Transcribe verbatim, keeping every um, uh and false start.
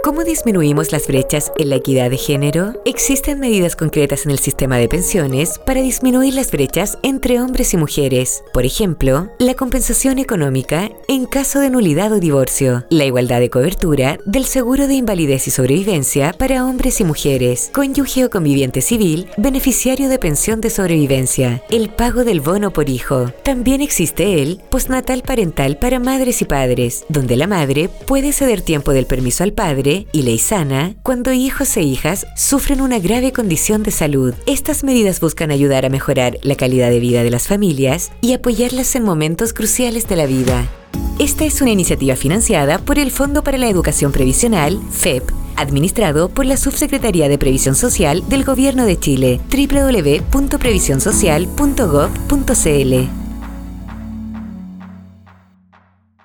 ¿Cómo disminuimos las brechas en la equidad de género? Existen medidas concretas en el sistema de pensiones para disminuir las brechas entre hombres y mujeres. Por ejemplo, la compensación económica en caso de nulidad o divorcio, la igualdad de cobertura del seguro de invalidez y sobrevivencia para hombres y mujeres, cónyuge o conviviente civil, beneficiario de pensión de sobrevivencia, el pago del bono por hijo. También existe el postnatal parental para madres y padres, donde la madre puede ceder tiempo del permiso al padre y ley sana cuando hijos e hijas sufren una grave condición de salud. Estas medidas buscan ayudar a mejorar la calidad de vida de las familias y apoyarlas en momentos cruciales de la vida. Esta es una iniciativa financiada por el Fondo para la Educación Previsional, F E P, administrado por la Subsecretaría de Previsión Social del Gobierno de Chile, doble u doble u doble u punto previsión social punto gob punto c l.